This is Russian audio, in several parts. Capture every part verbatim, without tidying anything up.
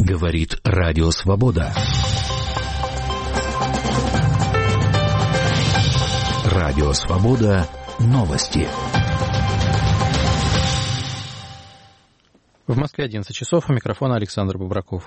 Говорит Радио Свобода. Радио Свобода. Новости. В Москве одиннадцать часов. У микрофона Александр Бубраков.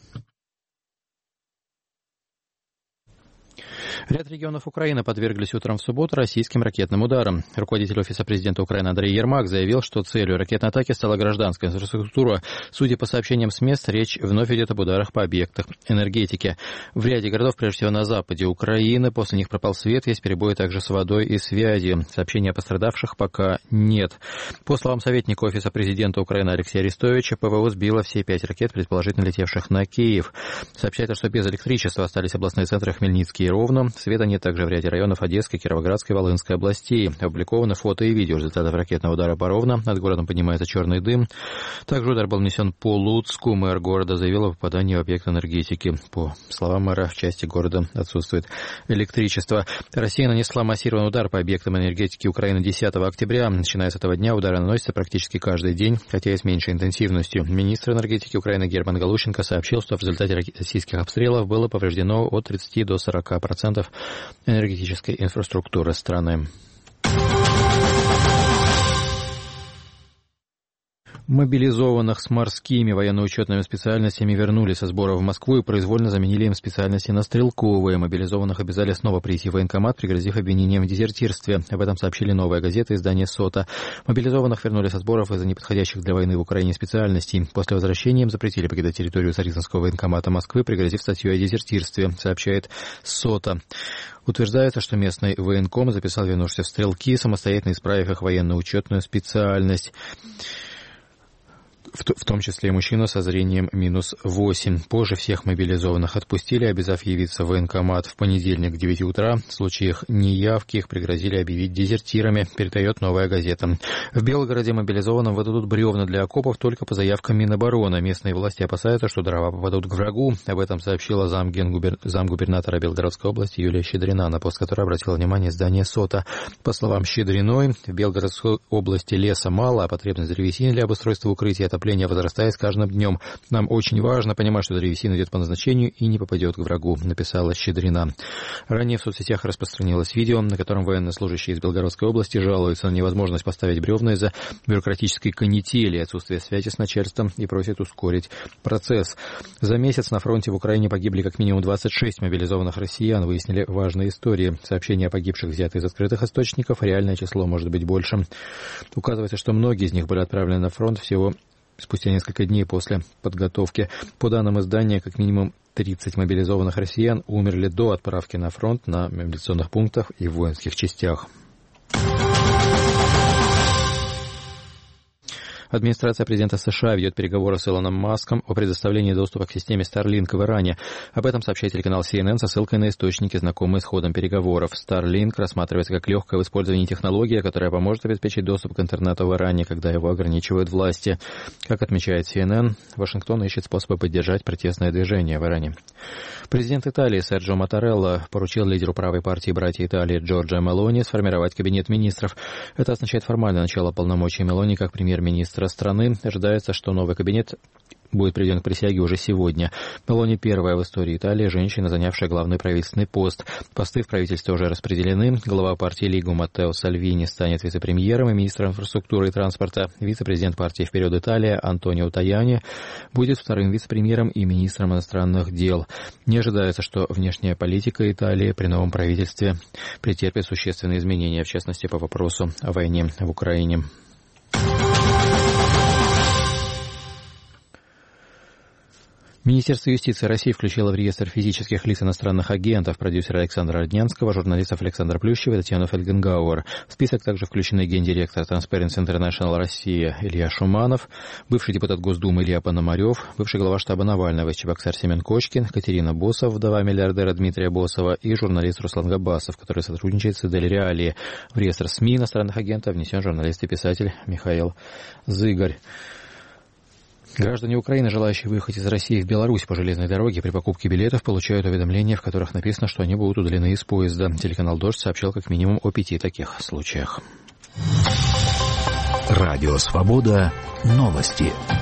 Ряд регионов Украины подверглись утром в субботу российским ракетным ударам. Руководитель Офиса президента Украины Андрей Ермак заявил, что целью ракетной атаки стала гражданская инфраструктура. Судя по сообщениям с мест, речь вновь идет об ударах по объектам энергетики. В ряде городов, прежде всего на западе Украины, после них пропал свет, есть перебои также с водой и связью. Сообщений о пострадавших пока нет. По словам советника Офиса президента Украины Алексея Арестовича, ПВО сбило все пять ракет, предположительно летевших на Киев. Сообщается, что без электричества остались областные центры Хмельницкий и Ровно. Света нет также в ряде районов Одесской, Кировоградской, Волынской областей. Опубликованы фото и видео результатов ракетного удара по Ровно. Над городом поднимается черный дым. Также удар был нанесен по Луцку. Мэр города заявил о попадании в объект энергетики. По словам мэра, в части города отсутствует электричество. Россия нанесла массированный удар по объектам энергетики Украины десятого октября. Начиная с этого дня удары наносятся практически каждый день, хотя и с меньшей интенсивностью. Министр энергетики Украины Герман Галущенко сообщил, что в результате российских обстрелов было повреждено от тридцати до сорока процентов энергетической инфраструктуры страны. Мобилизованных с морскими военно-учетными специальностями вернули со сбора в Москву и произвольно заменили им специальности на стрелковые. Мобилизованных обязали снова прийти в военкомат, пригрозив обвинением в дезертирстве. Об этом сообщили «Новая газета» и издание «Сота». Мобилизованных вернули со сборов из-за неподходящих для войны в Украине специальностей. После возвращения им запретили покидать территорию Царицынского военкомата Москвы, пригрозив статью о дезертирстве, сообщает «Сота». Утверждается, что местный военком записал вернувшихся в стрелки, самостоятельно исправив их военно-учетную специальность. В том числе и мужчину со зрением минус восемь. Позже всех мобилизованных отпустили, обязав явиться в военкомат в понедельник к девяти утра. В случаях неявки их пригрозили объявить дезертирами, передает «Новая газета». В Белгороде мобилизованным выдадут бревна для окопов только по заявкам Минобороны. Местные власти опасаются, что дрова попадут к врагу. Об этом сообщила замгубернатора Белгородской области Юлия Щедрина, на пост которой обратила внимание издание «Сота». По словам Щедриной, в Белгородской области леса мало, а потребность древесины для обустройства укрытия отопление возрастает с каждым днем. Нам очень важно понимать, что древесина идет по назначению и не попадет к врагу, написала Щедрина. Ранее в соцсетях распространилось видео, на котором военнослужащие из Белгородской области жалуются на невозможность поставить бревна из-за бюрократической канители, отсутствия связи с начальством и просят ускорить процесс. За месяц на фронте в Украине погибли как минимум двадцать шесть мобилизованных россиян, выяснили важные истории. Сообщения о погибших взяты из открытых источников, реальное число может быть больше. Указывается, что многие из них были отправлены на фронт всего спустя несколько дней после подготовки. По данным издания, как минимум тридцать мобилизованных россиян умерли до отправки на фронт на мобилизационных пунктах и в воинских частях. Администрация президента США ведет переговоры с Илоном Маском о предоставлении доступа к системе Starlink в Иране. Об этом сообщает телеканал си эн эн со ссылкой на источники, знакомые с ходом переговоров. Starlink рассматривается как легкая в использовании технология, которая поможет обеспечить доступ к интернету в Иране, когда его ограничивают власти. Как отмечает си эн эн, Вашингтон ищет способы поддержать протестное движение в Иране. Президент Италии Серджио Маттарелла поручил лидеру правой партии «Братья Италии» Джорджио Мелони сформировать кабинет министров. Это означает формальное начало полномочий Мелони как премьер-министра страны. Ожидается, что новый кабинет будет приведен к присяге уже сегодня. Мелони первая в истории Италии женщина, занявшая главный правительственный пост. Посты в правительстве уже распределены. Глава партии Лигу Маттео Сальвини станет вице-премьером и министром инфраструктуры и транспорта. Вице-президент партии «Вперед Италия» Антонио Таяни будет вторым вице-премьером и министром иностранных дел. Не ожидается, что внешняя политика Италии при новом правительстве претерпит существенные изменения, в частности по вопросу о войне в Украине. Министерство юстиции России включило в реестр физических лиц иностранных агентов продюсера Александра Роднянского, журналистов Александра Плющева и Татьяну Фельгенгауэр. В список также включены гендиректор Transparency International Россия Илья Шуманов, бывший депутат Госдумы Илья Пономарев, бывший глава штаба Навального Чебоксар Семен Кочкин, Катерина Босов, вдова миллиардера Дмитрия Босова, и журналист Руслан Габасов, который сотрудничает с Идель Реалии. В реестр СМИ иностранных агентов внесен журналист и писатель Михаил Зыгарь. Граждане Украины, желающие выехать из России в Беларусь по железной дороге, при покупке билетов получают уведомления, в которых написано, что они будут удалены из поезда. Телеканал «Дождь» сообщал как минимум о пяти таких случаях. Радио «Свобода». Новости.